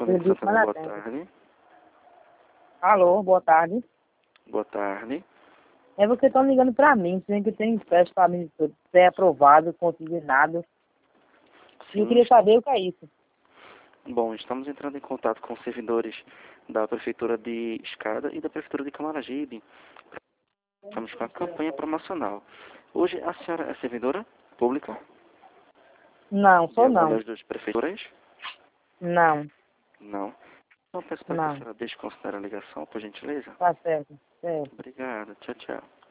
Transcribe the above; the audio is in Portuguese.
Clínica Santana, boa tarde. Alô, boa tarde. Boa tarde. É porque estão ligando para mim, dizendo que tem teste para mim ser aprovado, consignado. E eu queria saber o que é isso. Bom, estamos entrando em contato com servidores da Prefeitura de Escada e da Prefeitura de Camaragibe. Estamos com a campanha promocional. Hoje a senhora é servidora pública? Não, sou de alguma não. das duas prefeituras? Não, Não. Então peço para que a não. senhora desconsidere a ligação, por gentileza. Tá certo, certo. Obrigado. Tchau, tchau.